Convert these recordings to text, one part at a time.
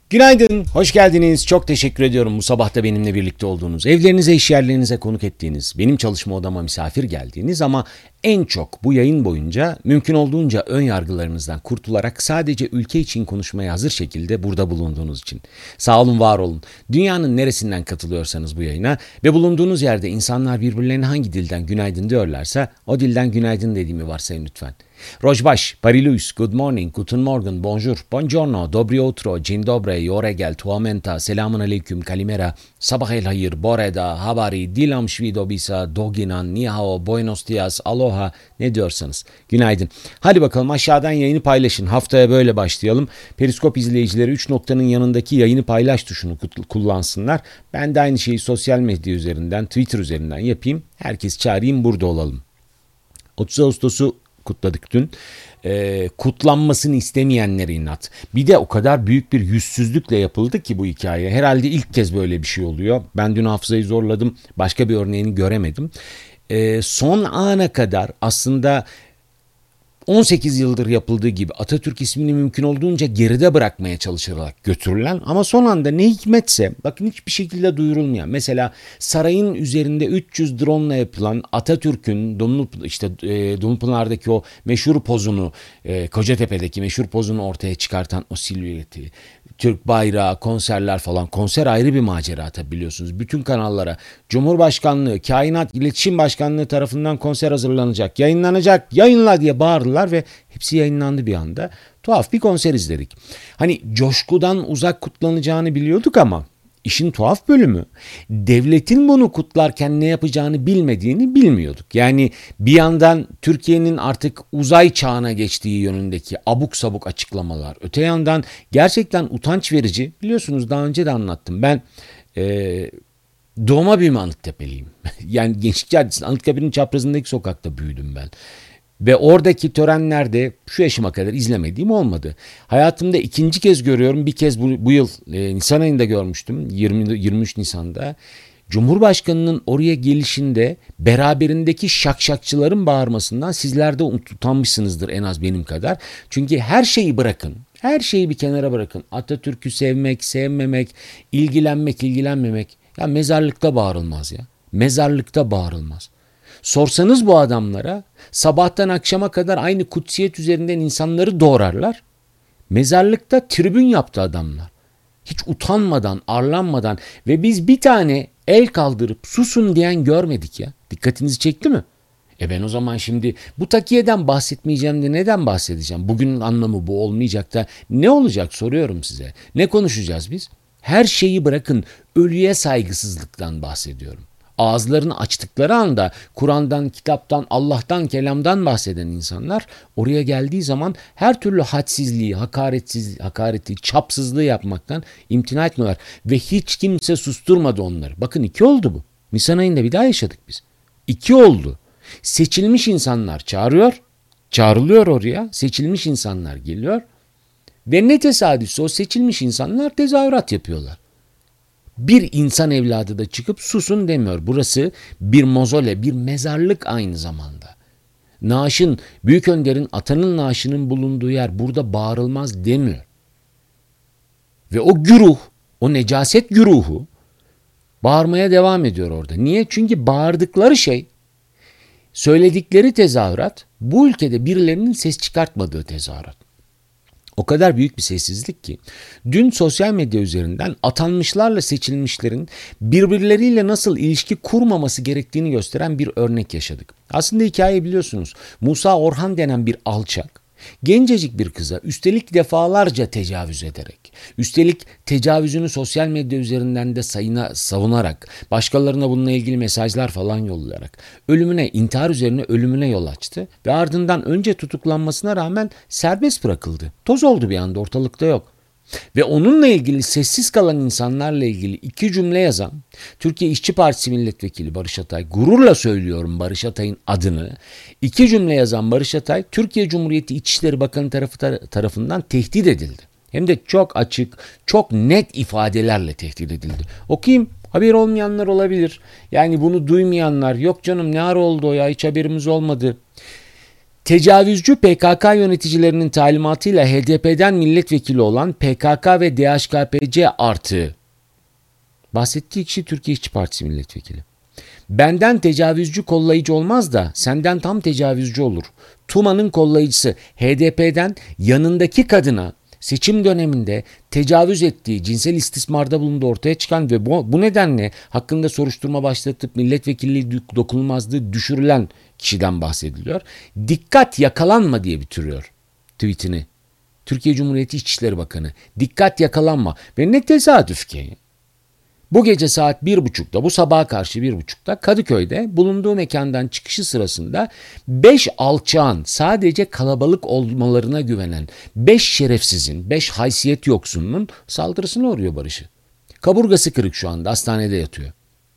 Günaydın, hoş geldiniz. Çok teşekkür ediyorum bu sabah da benimle birlikte olduğunuz, evlerinize, iş yerlerinize konuk ettiğiniz, benim çalışma odama misafir geldiğiniz ama en çok bu yayın boyunca mümkün olduğunca ön yargılarınızdan kurtularak sadece ülke için konuşmaya hazır şekilde burada bulunduğunuz için. Sağ olun, var olun. Dünyanın neresinden katılıyorsanız bu yayına ve bulunduğunuz yerde insanlar birbirlerine hangi dilden günaydın diyorlarsa o dilden günaydın dediğimi varsayın lütfen. Rojbaş, Parilus, good morning, guten morgen, bonjour, buongiorno, dobry utro, dzień dobry, yoregel, tuamenta, selamun aleyküm, kalimera, sabah el hayır, boreda, habari, dilam shvidobisa, doginan, nihao, buenos dias, aloha, ne diyorsanız. Günaydın. Hadi bakalım aşağıdan yayını paylaşın. Haftaya böyle başlayalım. Periskop izleyicileri 3 noktanın yanındaki yayını paylaş tuşunu kullansınlar. Ben de aynı şeyi sosyal medya üzerinden, Twitter üzerinden yapayım. Herkes çağırayım, burada olalım. 30 Ağustos'u kutladık dün. Kutlanmasını istemeyenlere inat. Bir de o kadar büyük bir yüzsüzlükle yapıldı ki bu hikaye. Herhalde ilk kez böyle bir şey oluyor. Ben dün hafızayı zorladım. Başka bir örneğini göremedim. Son ana kadar aslında 18 yıldır yapıldığı gibi Atatürk ismini mümkün olduğunca geride bırakmaya çalışılarak götürülen ama son anda ne hikmetse bakın hiçbir şekilde duyurulmayan, mesela sarayın üzerinde 300 drone ile yapılan Atatürk'ün Dumlupınar'daki o meşhur pozunu, Kocatepe'deki meşhur pozunu ortaya çıkartan o silüeti, Türk bayrağı, konserler falan. Konser ayrı bir macera tabi, biliyorsunuz. Bütün kanallara Cumhurbaşkanlığı, Kainat İletişim Başkanlığı tarafından konser hazırlanacak, yayınlanacak, yayınla diye bağırdılar ve hepsi yayınlandı bir anda. Tuhaf bir konser izledik. Hani coşkudan uzak kutlanacağını biliyorduk ama İşin tuhaf bölümü, devletin bunu kutlarken ne yapacağını bilmediğini bilmiyorduk. Yani bir yandan Türkiye'nin artık uzay çağına geçtiği yönündeki abuk sabuk açıklamalar. Öte yandan gerçekten utanç verici, biliyorsunuz daha önce de anlattım. Ben doğma büyüme Anıttepe'liyim. Yani Gençlik Caddesi'nin Anıtkabir'in çaprazındaki sokakta büyüdüm ben. Ve oradaki törenlerde şu yaşıma kadar izlemediğim olmadı. Hayatımda ikinci kez görüyorum. Bir kez bu yıl Nisan ayında görmüştüm. 23 Nisan'da. Cumhurbaşkanının oraya gelişinde beraberindeki şakşakçıların bağırmasından sizler de utanmışsınızdır en az benim kadar. Çünkü her şeyi bırakın. Her şeyi bir kenara bırakın. Atatürk'ü sevmek, sevmemek, ilgilenmek, ilgilenmemek. Ya mezarlıkta bağırılmaz ya. Mezarlıkta bağırılmaz. Sorsanız bu adamlara sabahtan akşama kadar aynı kutsiyet üzerinden insanları doğrarlar. Mezarlıkta tribün yaptı adamlar. Hiç utanmadan, arlanmadan ve biz bir tane el kaldırıp susun diyen görmedik ya. Dikkatinizi çekti mi? Ben o zaman şimdi bu takiyeden bahsetmeyeceğim de neden bahsedeceğim? Bugünün anlamı bu olmayacak da ne olacak soruyorum size. Ne konuşacağız biz? Her şeyi bırakın, ölüye saygısızlıktan bahsediyorum. Ağızlarını açtıkları anda Kur'an'dan, kitaptan, Allah'tan, kelamdan bahseden insanlar oraya geldiği zaman her türlü hadsizliği, hakareti, çapsızlığı yapmaktan imtina etmiyorlar. Ve hiç kimse susturmadı onları. Bakın 2 oldu bu. Nisan ayında bir daha yaşadık biz. 2 oldu. Seçilmiş insanlar çağrılıyor oraya. Seçilmiş insanlar geliyor. Ve ne tesadüfse o seçilmiş insanlar tezahürat yapıyorlar. Bir insan evladı da çıkıp susun demiyor. Burası bir mozole, bir mezarlık aynı zamanda. Naaşın, büyük önderin, atanın naaşının bulunduğu yer, burada bağırılmaz demiyor. Ve o güruh, o necaset güruhu bağırmaya devam ediyor orada. Niye? Çünkü bağırdıkları şey, söyledikleri tezahürat bu ülkede birilerinin ses çıkartmadığı tezahürat. O kadar büyük bir sessizlik ki dün sosyal medya üzerinden atanmışlarla seçilmişlerin birbirleriyle nasıl ilişki kurmaması gerektiğini gösteren bir örnek yaşadık. Aslında hikayeyi biliyorsunuz. Musa Orhan denen bir alçak, gencecik bir kıza üstelik defalarca tecavüz ederek, üstelik tecavüzünü sosyal medya üzerinden de savunarak, başkalarına bununla ilgili mesajlar falan yollayarak intihar üzerine ölümüne yol açtı ve ardından önce tutuklanmasına rağmen serbest bırakıldı. Toz oldu bir anda, ortalıkta yok. Ve onunla ilgili sessiz kalan insanlarla ilgili 2 cümle yazan Türkiye İşçi Partisi Milletvekili Barış Atay, gururla söylüyorum Barış Atay'ın adını, 2 cümle yazan Barış Atay, Türkiye Cumhuriyeti İçişleri Bakanı tarafından tehdit edildi. Hem de çok açık, çok net ifadelerle tehdit edildi. Okuyayım, haber olmayanlar olabilir. Yani bunu duymayanlar, yok canım ne ara oldu o ya, hiç haberimiz olmadı. Tecavüzcü PKK yöneticilerinin talimatıyla HDP'den milletvekili olan PKK ve DHKPC artı bahsettiği kişi Türkiye İşçi Partisi milletvekili. Benden tecavüzcü kollayıcı olmaz da senden tam tecavüzcü olur. Tuma'nın kollayıcısı HDP'den yanındaki kadına seçim döneminde tecavüz ettiği, cinsel istismarda bulunduğu ortaya çıkan ve bu nedenle hakkında soruşturma başlatıp milletvekilliği dokunulmazlığı düşürülen kişiden bahsediliyor. Dikkat yakalanma diye bitiriyor tweetini. Türkiye Cumhuriyeti İçişleri Bakanı. Dikkat yakalanma. Ve ne tesadüf ki. Bu gece saat 1.30'da, bu sabaha karşı 1.30'da Kadıköy'de bulunduğu mekandan çıkışı sırasında 5 alçağın, sadece kalabalık olmalarına güvenen 5 şerefsizin, 5 haysiyet yoksununun saldırısına uğruyor Barış'ı. Kaburgası kırık, şu anda hastanede yatıyor.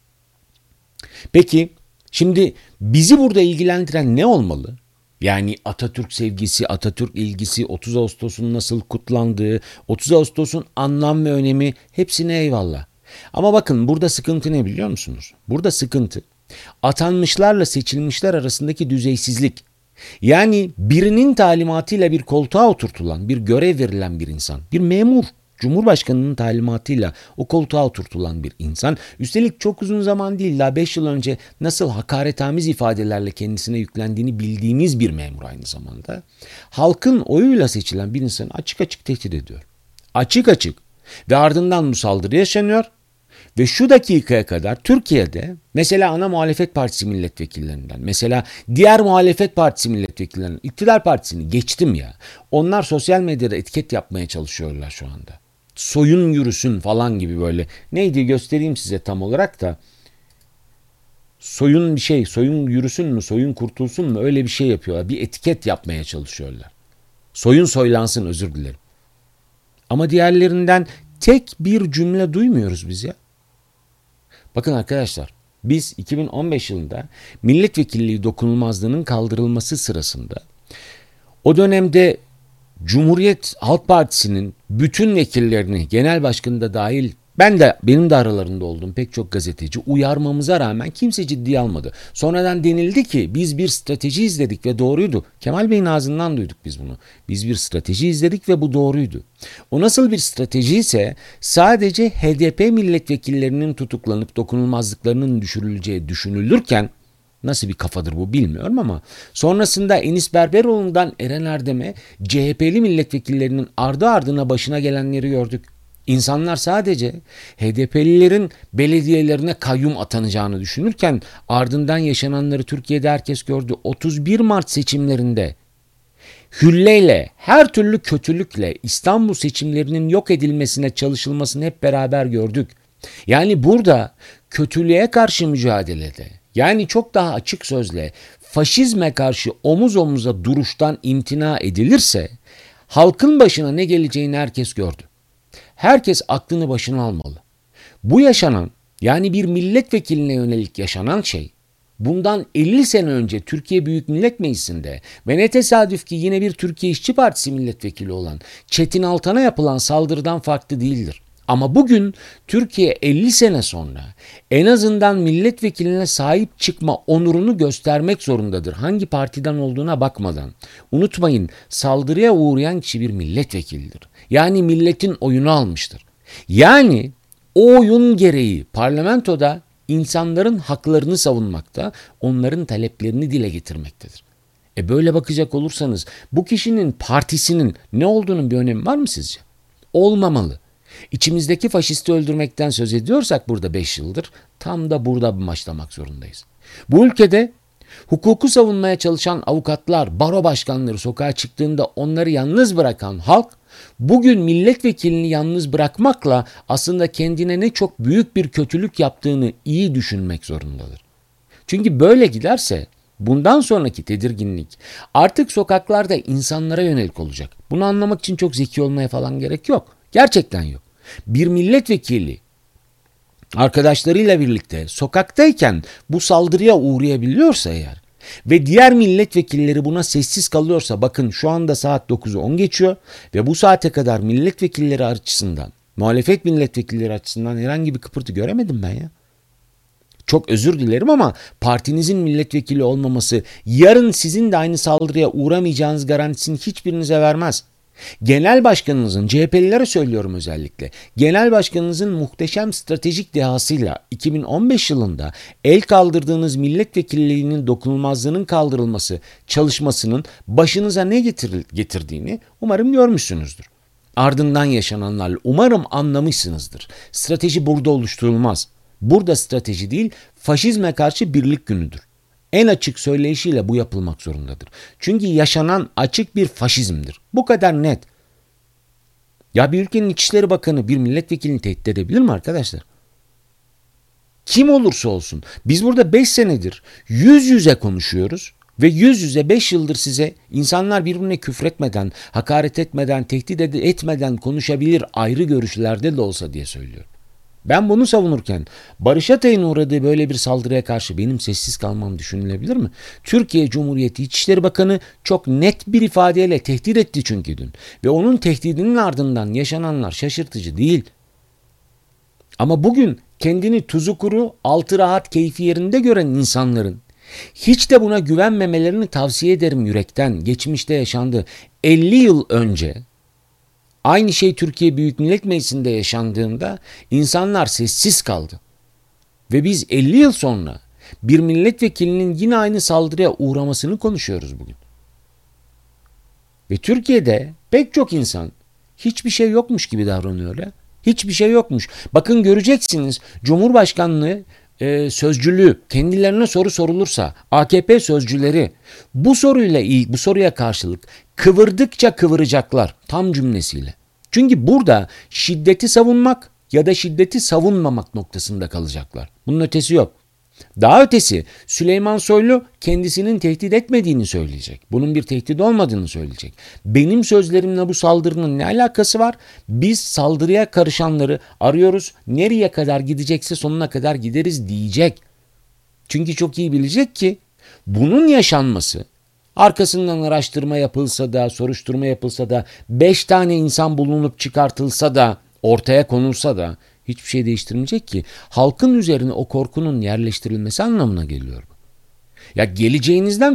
Peki şimdi bizi burada ilgilendiren ne olmalı? Yani Atatürk sevgisi, Atatürk ilgisi, 30 Ağustos'un nasıl kutlandığı, 30 Ağustos'un anlam ve önemi, hepsine eyvallah. Ama bakın burada sıkıntı ne biliyor musunuz? Burada sıkıntı atanmışlarla seçilmişler arasındaki düzeysizlik. Yani birinin talimatıyla bir koltuğa oturtulan, bir görev verilen bir insan, bir memur, Cumhurbaşkanının talimatıyla o koltuğa oturtulan bir insan, üstelik çok uzun zaman değil, daha 5 yıl önce nasıl hakaretamiz ifadelerle kendisine yüklendiğini bildiğimiz bir memur aynı zamanda, halkın oyuyla seçilen bir insanı açık açık tehdit ediyor. Açık açık. Ve ardından bu saldırı yaşanıyor. Ve şu dakikaya kadar Türkiye'de mesela ana muhalefet partisi milletvekillerinden, mesela diğer muhalefet partisi milletvekillerinden, iktidar partisini geçtim ya. Onlar sosyal medyada etiket yapmaya çalışıyorlar şu anda. Soyun yürüsün falan gibi böyle. Neydi göstereyim size tam olarak da. Soyun bir şey, soyun yürüsün mü, soyun kurtulsun mu, öyle bir şey yapıyorlar. Bir etiket yapmaya çalışıyorlar. Soyun soylansın, özür dilerim. Ama diğerlerinden tek bir cümle duymuyoruz biz ya. Bakın arkadaşlar, biz 2015 yılında milletvekilliği dokunulmazlığının kaldırılması sırasında o dönemde Cumhuriyet Halk Partisi'nin bütün vekillerini, genel başkanı da dahil, benim de aralarında olduğum pek çok gazeteci uyarmamıza rağmen kimse ciddiye almadı. Sonradan denildi ki biz bir strateji izledik ve doğruydu. Kemal Bey'in ağzından duyduk biz bunu. Biz bir strateji izledik ve bu doğruydu. O nasıl bir strateji ise sadece HDP milletvekillerinin tutuklanıp dokunulmazlıklarının düşürüleceği düşünülürken, nasıl bir kafadır bu bilmiyorum ama sonrasında Enis Berberoğlu'ndan Eren Erdem'e CHP'li milletvekillerinin ardı ardına başına gelenleri gördük. İnsanlar sadece HDP'lilerin belediyelerine kayyum atanacağını düşünürken ardından yaşananları Türkiye'de herkes gördü. 31 Mart seçimlerinde hülleyle, her türlü kötülükle İstanbul seçimlerinin yok edilmesine çalışılmasını hep beraber gördük. Yani burada kötülüğe karşı mücadelede, yani çok daha açık sözle faşizme karşı omuz omuza duruştan imtina edilirse halkın başına ne geleceğini herkes gördü. Herkes aklını başına almalı. Bu yaşanan, yani bir milletvekiline yönelik yaşanan şey, bundan 50 sene önce Türkiye Büyük Millet Meclisi'nde ve ne tesadüf ki yine bir Türkiye İşçi Partisi milletvekili olan Çetin Altan'a yapılan saldırıdan farklı değildir. Ama bugün Türkiye 50 sene sonra en azından milletvekiline sahip çıkma onurunu göstermek zorundadır. Hangi partiden olduğuna bakmadan. Unutmayın, saldırıya uğrayan kişi bir milletvekilidir. Yani milletin oyunu almıştır. Yani o oyun gereği parlamentoda insanların haklarını savunmakta, onların taleplerini dile getirmektedir. Böyle bakacak olursanız bu kişinin partisinin ne olduğunun bir önemi var mı sizce? Olmamalı. İçimizdeki faşisti öldürmekten söz ediyorsak burada 5 yıldır tam da burada başlamak zorundayız. Bu ülkede hukuku savunmaya çalışan avukatlar, baro başkanları sokağa çıktığında onları yalnız bırakan halk bugün milletvekilini yalnız bırakmakla aslında kendine ne çok büyük bir kötülük yaptığını iyi düşünmek zorundadır. Çünkü böyle giderse bundan sonraki tedirginlik artık sokaklarda insanlara yönelik olacak. Bunu anlamak için çok zeki olmaya falan gerek yok. Gerçekten yok. Bir milletvekili arkadaşlarıyla birlikte sokaktayken bu saldırıya uğrayabiliyorsa eğer ve diğer milletvekilleri buna sessiz kalıyorsa, bakın şu anda saat 9'u 10 geçiyor ve bu saate kadar milletvekilleri açısından, muhalefet milletvekilleri açısından herhangi bir kıpırtı göremedim ben ya. Çok özür dilerim ama partinizin milletvekili olmaması yarın sizin de aynı saldırıya uğramayacağınız garantisini hiçbirinize vermez. Genel başkanınızın, CHP'lilere söylüyorum özellikle, genel başkanınızın muhteşem stratejik dehasıyla 2015 yılında el kaldırdığınız milletvekilliğinin dokunulmazlığının kaldırılması çalışmasının başınıza ne getirdiğini umarım görmüşsünüzdür. Ardından yaşananlarla umarım anlamışsınızdır. Strateji burada oluşturulmaz. Burada strateji değil, faşizme karşı birlik günüdür. En açık söyleyişiyle bu yapılmak zorundadır. Çünkü yaşanan açık bir faşizmdir. Bu kadar net. Ya bir ülkenin İçişleri Bakanı bir milletvekilini tehdit edebilir mi arkadaşlar? Kim olursa olsun. Biz burada 5 senedir yüz yüze konuşuyoruz ve yüz yüze 5 yıldır size insanlar birbirine küfretmeden, hakaret etmeden, tehdit etmeden konuşabilir ayrı görüşlerde de olsa diye söylüyorum. Ben bunu savunurken Barış Atay'ın uğradığı böyle bir saldırıya karşı benim sessiz kalmam düşünülebilir mi? Türkiye Cumhuriyeti İçişleri Bakanı çok net bir ifadeyle tehdit etti çünkü dün. Ve onun tehdidinin ardından yaşananlar şaşırtıcı değil. Ama bugün kendini tuzu kuru, altı rahat, keyfi yerinde gören insanların hiç de buna güvenmemelerini tavsiye ederim yürekten. Geçmişte yaşandı. 50 yıl önce aynı şey Türkiye Büyük Millet Meclisi'nde yaşandığında insanlar sessiz kaldı. Ve biz 50 yıl sonra bir milletvekilinin yine aynı saldırıya uğramasını konuşuyoruz bugün. Ve Türkiye'de pek çok insan hiçbir şey yokmuş gibi davranıyor ya. Hiçbir şey yokmuş. Bakın göreceksiniz Cumhurbaşkanlığı sözcülüğü kendilerine soru sorulursa AKP sözcüleri bu soruya karşılık kıvırdıkça kıvıracaklar tam cümlesiyle. Çünkü burada şiddeti savunmak ya da şiddeti savunmamak noktasında kalacaklar. Bunun ötesi yok. Daha ötesi Süleyman Soylu kendisinin tehdit etmediğini söyleyecek. Bunun bir tehdit olmadığını söyleyecek. Benim sözlerimle bu saldırının ne alakası var? Biz saldırıya karışanları arıyoruz. Nereye kadar gidecekse sonuna kadar gideriz diyecek. Çünkü çok iyi bilecek ki bunun yaşanması arkasından araştırma yapılsa da, soruşturma yapılsa da, 5 tane insan bulunup çıkartılsa da, ortaya konulsa da hiçbir şey değiştirmeyecek ki. Halkın üzerine o korkunun yerleştirilmesi anlamına geliyor. Ya geleceğinizden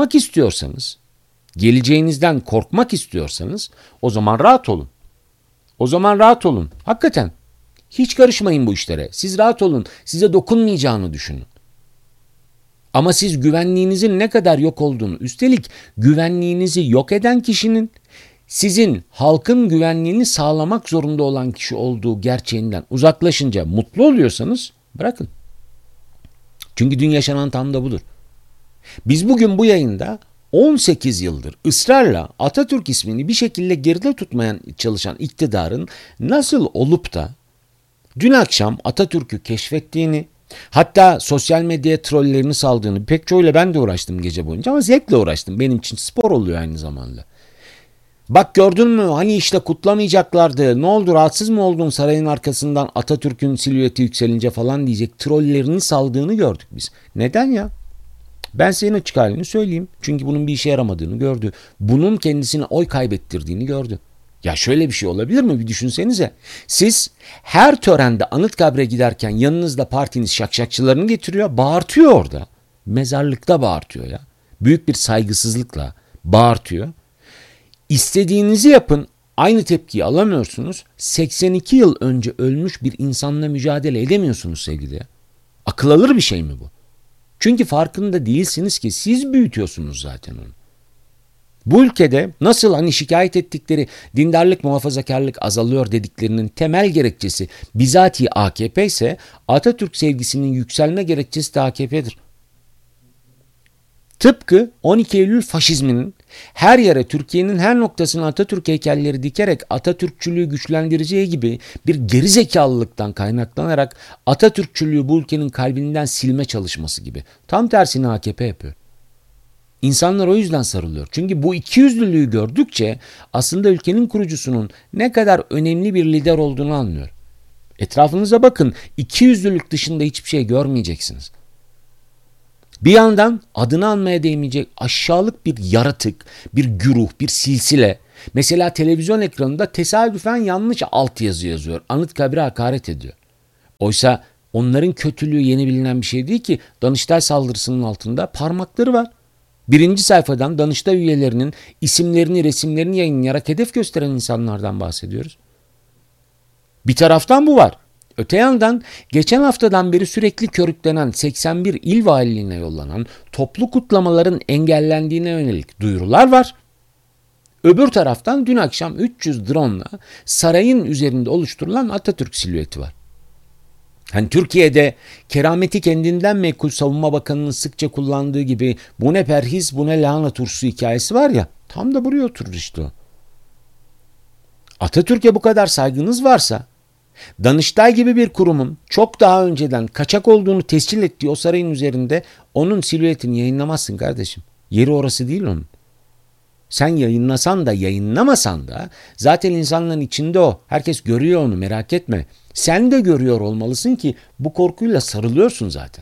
korkmak istiyorsanız o zaman rahat olun. O zaman rahat olun. Hakikaten. Hiç karışmayın bu işlere. Siz rahat olun. Size dokunmayacağını düşünün. Ama siz güvenliğinizin ne kadar yok olduğunu, üstelik güvenliğinizi yok eden kişinin sizin halkın güvenliğini sağlamak zorunda olan kişi olduğu gerçeğinden uzaklaşınca mutlu oluyorsanız bırakın. Çünkü dün yaşanan tam da budur. Biz bugün bu yayında 18 yıldır ısrarla Atatürk ismini bir şekilde geride tutmaya çalışan iktidarın nasıl olup da dün akşam Atatürk'ü keşfettiğini, hatta sosyal medyaya trollerini saldığını, pek çoğuyla ben de uğraştım gece boyunca ama zevkle uğraştım. Benim için spor oluyor aynı zamanda. Bak gördün mü hani işte kutlamayacaklardı, ne oldu rahatsız mı oldun sarayın arkasından Atatürk'ün silüeti yükselince falan diyecek trollerini saldığını gördük biz. Neden ya? Ben senin açık halini söyleyeyim. Çünkü bunun bir işe yaramadığını gördü. Bunun kendisine oy kaybettirdiğini gördü. Ya şöyle bir şey olabilir mi? Bir düşünsenize. Siz her törende Anıtkabir'e giderken yanınızda partiniz şakşakçılarını getiriyor, bağırtıyor orada. Mezarlıkta bağırtıyor ya. Büyük bir saygısızlıkla bağırtıyor. İstediğinizi yapın, aynı tepkiyi alamıyorsunuz. 82 yıl önce ölmüş bir insanla mücadele edemiyorsunuz sevgili. Akıl alır bir şey mi bu? Çünkü farkında değilsiniz ki siz büyütüyorsunuz zaten onu. Bu ülkede nasıl hani şikayet ettikleri dindarlık, muhafazakarlık azalıyor dediklerinin temel gerekçesi bizatihi AKP ise Atatürk sevgisinin yükselme gerekçesi de AKP'dir. Tıpkı 12 Eylül faşizminin her yere Türkiye'nin her noktasına Atatürk heykelleri dikerek Atatürkçülüğü güçlendireceği gibi bir gerizekalılıktan kaynaklanarak Atatürkçülüğü bu ülkenin kalbinden silme çalışması gibi. Tam tersini AKP yapıyor. İnsanlar o yüzden sarılıyor. Çünkü bu ikiyüzlülüğü gördükçe aslında ülkenin kurucusunun ne kadar önemli bir lider olduğunu anlıyor. Etrafınıza bakın, ikiyüzlülük dışında hiçbir şey görmeyeceksiniz. Bir yandan adını anmaya değmeyecek aşağılık bir yaratık, bir güruh, bir silsile. Mesela televizyon ekranında tesadüfen yanlış altyazı yazıyor. Anıtkabir'e hakaret ediyor. Oysa Onların kötülüğü yeni bilinen bir şey değil ki. Danıştay saldırısının altında parmakları var. Birinci sayfadan Danıştay üyelerinin isimlerini, resimlerini yayınlayarak hedef gösteren insanlardan bahsediyoruz. Bir taraftan bu var. Öte yandan geçen haftadan beri sürekli körüklenen 81 il valiliğine yollanan toplu kutlamaların engellendiğine yönelik duyurular var. Öbür taraftan dün akşam 300 drone'la sarayın üzerinde oluşturulan Atatürk silüeti var. Hani Türkiye'de kerameti kendinden menkul savunma bakanının sıkça kullandığı gibi bu ne perhiz bu ne lahana turşusu hikayesi var ya, tam da buraya oturur işte o. Atatürk'e bu kadar saygınız varsa Danıştay gibi bir kurumun çok daha önceden kaçak olduğunu tescil ettiği o sarayın üzerinde onun silüetini yayınlamazsın kardeşim. Yeri orası değil onun. Sen yayınlasan da yayınlamasan da zaten insanların içinde o. Herkes görüyor onu, merak etme. Sen de görüyor olmalısın ki bu korkuyla sarılıyorsun zaten.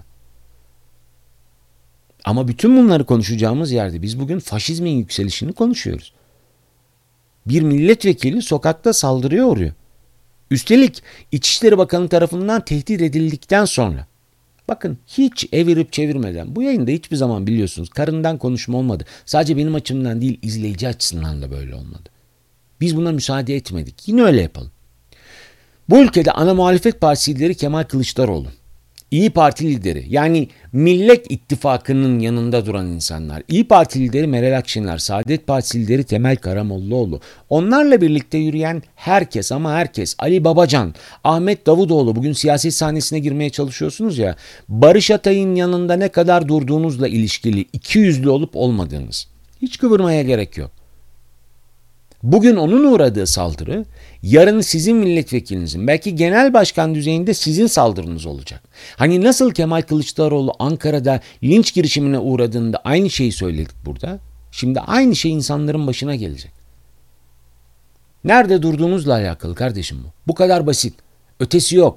Ama bütün bunları konuşacağımız yerde biz bugün faşizmin yükselişini konuşuyoruz. Bir milletvekili sokakta saldırıya uğruyor. Üstelik İçişleri Bakanı tarafından tehdit edildikten sonra. Bakın hiç evirip çevirmeden, bu yayında hiçbir zaman biliyorsunuz karından konuşma olmadı. Sadece benim açımdan değil, izleyici açısından da böyle olmadı. Biz buna müsaade etmedik. Yine öyle yapalım. Bu ülkede ana muhalefet partisi lideri Kemal Kılıçdaroğlu, İyi Parti lideri yani Millet İttifakı'nın yanında duran insanlar, İyi Parti lideri Meral Akşener, Saadet Partisi lideri Temel Karamollaoğlu, onlarla birlikte yürüyen herkes ama herkes, Ali Babacan, Ahmet Davutoğlu, bugün siyaset sahnesine girmeye çalışıyorsunuz ya, Barış Atay'ın yanında ne kadar durduğunuzla ilişkili ikiyüzlü olup olmadığınız. Hiç kıvırmaya gerek yok. Bugün onun uğradığı saldırı, yarın sizin milletvekilinizin, belki genel başkan düzeyinde sizin saldırınız olacak. Hani nasıl Kemal Kılıçdaroğlu Ankara'da linç girişimine uğradığında aynı şeyi söyledik burada. Şimdi aynı şey insanların başına gelecek. Nerede durduğunuzla alakalı kardeşim bu. Bu kadar basit. Ötesi yok.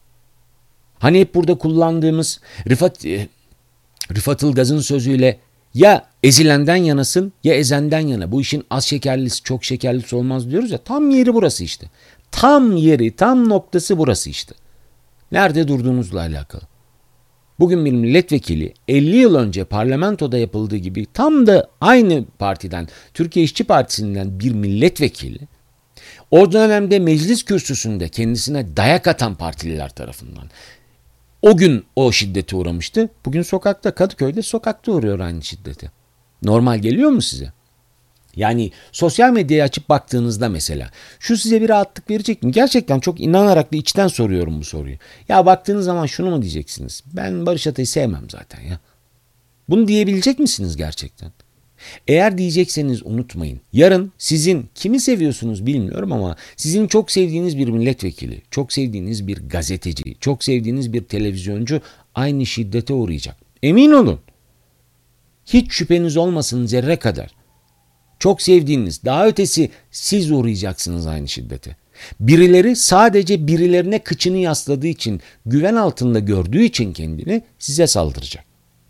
Hani hep burada kullandığımız Rıfat Ilgaz'ın sözüyle ya ezilenden yanasın ya ezenden yana. Bu işin az şekerlisi çok şekerlisi olmaz diyoruz ya. Tam yeri burası işte. Tam yeri, tam noktası burası işte. Nerede durduğunuzla alakalı. Bugün bir milletvekili 50 yıl önce parlamentoda yapıldığı gibi tam da aynı partiden, Türkiye İşçi Partisi'nden bir milletvekili o dönemde meclis kürsüsünde kendisine dayak atan partililer tarafından o gün o şiddete uğramıştı. Bugün sokakta, Kadıköy'de sokakta uğruyor aynı şiddete. Normal geliyor mu size? Yani sosyal medyayı açıp baktığınızda mesela şu size bir rahatlık verecek mi? Gerçekten çok inanarak da içten soruyorum bu soruyu. Ya baktığınız zaman şunu mu diyeceksiniz? Ben Barış Atay'ı sevmem zaten ya. Bunu diyebilecek misiniz gerçekten? Eğer diyecekseniz unutmayın. Yarın sizin kimi seviyorsunuz bilmiyorum ama sizin çok sevdiğiniz bir milletvekili, çok sevdiğiniz bir gazeteci, çok sevdiğiniz bir televizyoncu aynı şiddete uğrayacak. Emin olun. Hiç şüpheniz olmasın zerre kadar. Çok sevdiğiniz, daha ötesi siz uğrayacaksınız aynı şiddete. Birileri sadece birilerine kıçını yasladığı için, güven altında gördüğü için kendini size saldıracak.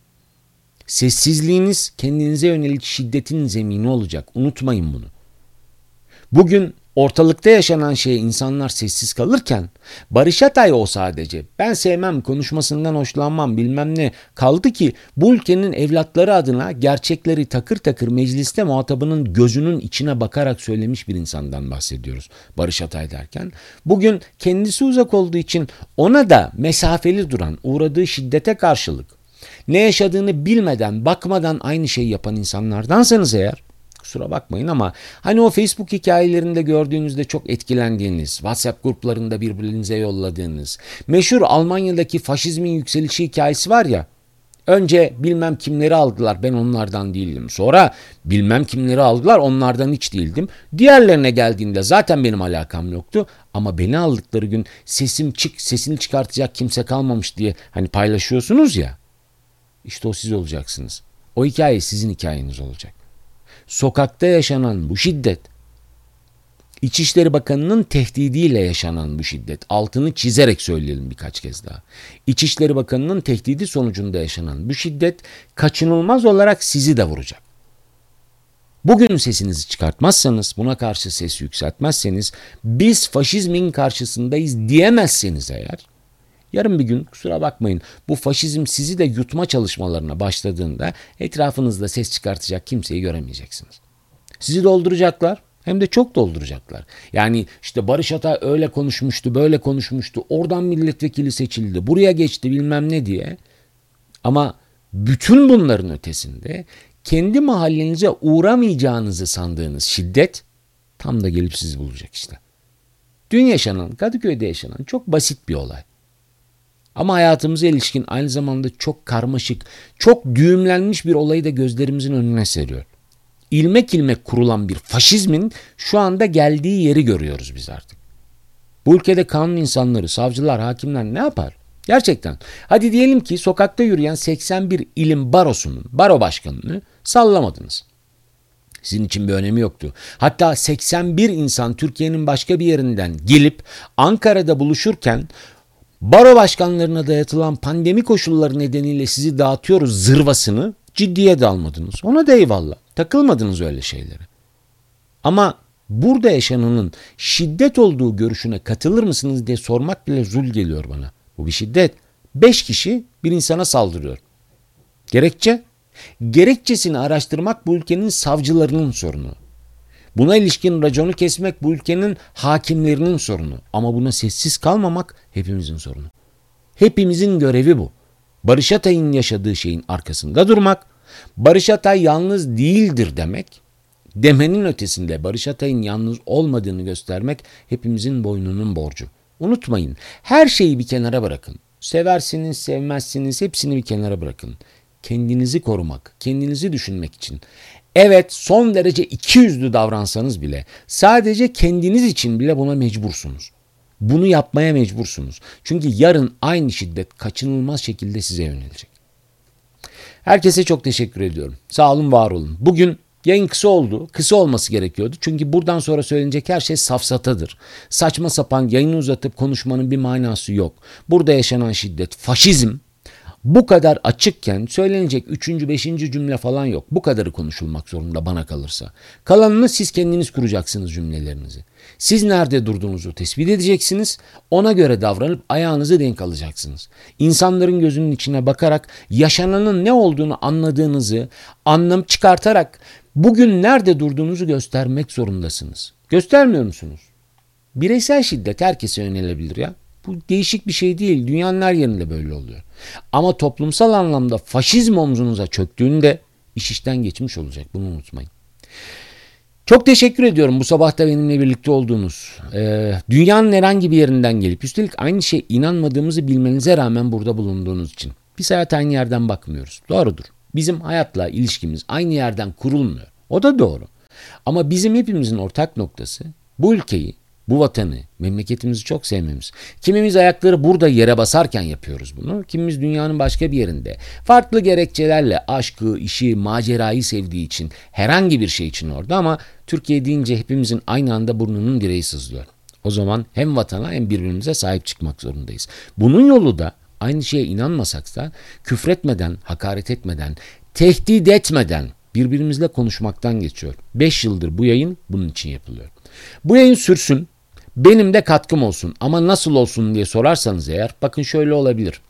Sessizliğiniz kendinize yönelik şiddetin zemini olacak. Unutmayın bunu. Bugün ortalıkta yaşanan şeye insanlar sessiz kalırken Barış Atay o sadece ben sevmem, konuşmasından hoşlanmam bilmem ne kaldı ki bu ülkenin evlatları adına gerçekleri takır takır mecliste muhatabının gözünün içine bakarak söylemiş bir insandan bahsediyoruz Barış Atay derken. Bugün kendisi uzak olduğu için ona da mesafeli duran, uğradığı şiddete karşılık ne yaşadığını bilmeden, bakmadan aynı şeyi yapan insanlardansanız eğer, kusura bakmayın ama hani o Facebook hikayelerinde gördüğünüzde çok etkilendiğiniz, WhatsApp gruplarında birbirinize yolladığınız, meşhur Almanya'daki faşizmin yükselişi hikayesi var ya, önce bilmem kimleri aldılar, ben onlardan değildim. Sonra bilmem kimleri aldılar, onlardan hiç değildim. Diğerlerine geldiğinde zaten benim alakam yoktu. Ama beni aldıkları gün sesini çıkartacak kimse kalmamış diye hani paylaşıyorsunuz ya. İşte o siz olacaksınız. O hikaye sizin hikayeniz olacak. Sokakta yaşanan bu şiddet, İçişleri Bakanı'nın tehdidiyle yaşanan bu şiddet, altını çizerek söyleyelim birkaç kez daha. İçişleri Bakanı'nın tehdidi sonucunda yaşanan bu şiddet kaçınılmaz olarak sizi de vuracak. Bugün sesinizi çıkartmazsanız, buna karşı ses yükseltmezseniz, biz faşizmin karşısındayız diyemezseniz eğer, Yarın bir gün kusura bakmayın bu faşizm sizi de yutma çalışmalarına başladığında etrafınızda ses çıkartacak kimseyi göremeyeceksiniz. Sizi dolduracaklar. Hem de çok dolduracaklar. Yani işte Barış Atay öyle konuşmuştu, böyle konuşmuştu, oradan milletvekili seçildi, buraya geçti bilmem ne diye. Ama bütün bunların ötesinde kendi mahallenize uğramayacağınızı sandığınız şiddet tam da gelip sizi bulacak işte. Dün yaşanan, Kadıköy'de yaşanan çok basit bir olay. Ama hayatımıza ilişkin aynı zamanda çok karmaşık, çok düğümlenmiş bir olayı da gözlerimizin önüne seriyor. İlmek ilmek kurulan bir faşizmin şu anda geldiği yeri görüyoruz biz artık. Bu ülkede kanun insanları, savcılar, hakimler ne yapar? Gerçekten. Hadi diyelim ki sokakta yürüyen 81 ilin barosunun, baro başkanını sallamadınız. Sizin için bir önemi yoktu. Hatta 81 insan Türkiye'nin başka bir yerinden gelip Ankara'da buluşurken baro başkanlarına dayatılan pandemi koşulları nedeniyle sizi dağıtıyoruz zırvasını ciddiye de almadınız. Ona da eyvallah. Takılmadınız öyle şeylere. Ama burada yaşananın şiddet olduğu görüşüne katılır mısınız diye sormak bile zul geliyor bana. Bu bir şiddet. 5 kişi bir insana saldırıyor. Gerekçe? Gerekçesini araştırmak bu ülkenin savcılarının sorunu. Buna ilişkin raconu kesmek bu ülkenin hakimlerinin sorunu. Ama buna sessiz kalmamak hepimizin sorunu. Hepimizin görevi bu. Barış Atay'ın yaşadığı şeyin arkasında durmak, Barış Atay yalnız değildir demenin ötesinde Barış Atay'ın yalnız olmadığını göstermek hepimizin boynunun borcu. Unutmayın, her şeyi bir kenara bırakın. Seversiniz, sevmezsiniz, hepsini bir kenara bırakın. Kendinizi korumak, kendinizi düşünmek için. Evet, son derece ikiyüzlü davransanız bile sadece kendiniz için bile buna mecbursunuz. Bunu yapmaya mecbursunuz. Çünkü yarın aynı şiddet kaçınılmaz şekilde size yönelecek. Herkese çok teşekkür ediyorum. Sağ olun, var olun. Bugün yayın kısa oldu. Kısa olması gerekiyordu. Çünkü buradan sonra söylenecek her şey safsatadır. Saçma sapan yayını uzatıp konuşmanın bir manası yok. Burada yaşanan şiddet, faşizm bu kadar açıkken söylenecek 3. 5. cümle falan yok. Bu kadarı konuşulmak zorunda bana kalırsa. Kalanını siz kendiniz kuracaksınız cümlelerinizi. Siz nerede durduğunuzu tespit edeceksiniz. Ona göre davranıp ayağınızı denk alacaksınız. İnsanların gözünün içine bakarak yaşananın ne olduğunu anladığınızı anlam çıkartarak bugün nerede durduğunuzu göstermek zorundasınız. Göstermiyor musunuz? Bireysel şiddet herkese yönelebilir ya. Bu değişik bir şey değil. Dünyanın her yerinde böyle oluyor. Ama toplumsal anlamda faşizm omzunuza çöktüğünde iş işten geçmiş olacak. Bunu unutmayın. Çok teşekkür ediyorum bu sabah da benimle birlikte olduğunuz. Dünyanın herhangi bir yerinden gelip üstelik aynı şeye inanmadığımızı bilmenize rağmen burada bulunduğunuz için. Biz hayat aynı yerden bakmıyoruz. Doğrudur. Bizim hayatla ilişkimiz aynı yerden kurulmuyor. O da doğru. Ama bizim hepimizin ortak noktası bu ülkeyi, bu vatanı, memleketimizi çok sevmemiz. Kimimiz ayakları burada yere basarken yapıyoruz bunu. Kimimiz dünyanın başka bir yerinde farklı gerekçelerle aşkı, işi, macerayı sevdiği için herhangi bir şey için orada ama Türkiye deyince hepimizin aynı anda burnunun direği sızlıyor. O zaman hem vatana hem birbirimize sahip çıkmak zorundayız. Bunun yolu da aynı şeye inanmasak da küfretmeden, hakaret etmeden, tehdit etmeden birbirimizle konuşmaktan geçiyor. 5 yıldır bu yayın bunun için yapılıyor. Bu yayın sürsün, benim de katkım olsun ama nasıl olsun diye sorarsanız eğer bakın şöyle olabilir.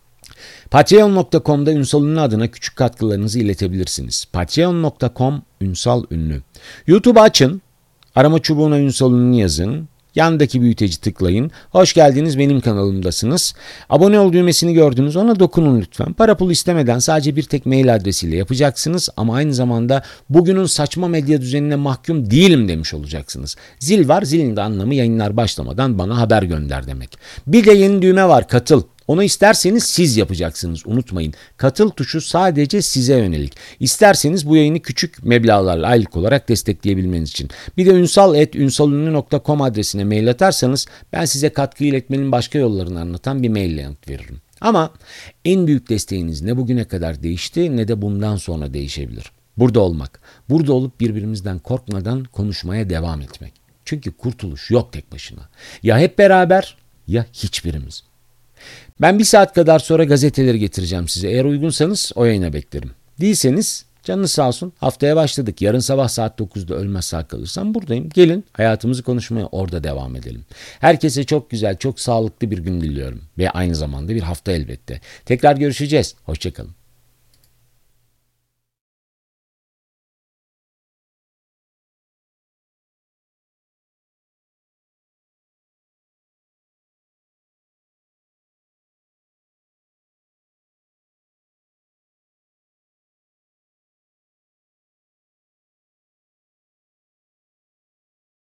Patreon.com'da Ünsal Ünlü adına küçük katkılarınızı iletebilirsiniz. Patreon.com Ünsal Ünlü. YouTube'u açın, arama çubuğuna Ünsal Ünlü yazın. Yandaki büyüteci tıklayın. Hoş geldiniz, benim kanalımdasınız. Abone ol düğmesini gördünüz, ona dokunun lütfen. Para pul istemeden sadece bir tek mail adresiyle yapacaksınız ama aynı zamanda bugünün saçma medya düzenine mahkum değilim demiş olacaksınız. Zil var, zilin de anlamı yayınlar başlamadan bana haber gönder demek. Bir de yeni düğme var, katıl. Onu isterseniz siz yapacaksınız, unutmayın. Katıl tuşu sadece size yönelik. İsterseniz bu yayını küçük meblağlarla aylık olarak destekleyebilmeniz için. Bir de ünsal@ünsalünlü.com adresine mail atarsanız ben size katkı iletmenin başka yollarını anlatan bir maille yanıt veririm. Ama en büyük desteğiniz ne bugüne kadar değişti ne de bundan sonra değişebilir. Burada olmak, burada olup birbirimizden korkmadan konuşmaya devam etmek. Çünkü kurtuluş yok tek başına. Ya hep beraber ya hiçbirimiz. Ben 1 saat kadar sonra gazeteleri getireceğim size. Eğer uygunsanız o yayına beklerim. Değilseniz Canınız sağ olsun. Haftaya başladık. Yarın sabah saat 9'da ölmez sağ kalırsam buradayım. Gelin hayatımızı konuşmaya orada devam edelim. Herkese çok güzel, çok sağlıklı bir gün diliyorum. Ve aynı zamanda bir hafta elbette. Tekrar görüşeceğiz. Hoşçakalın.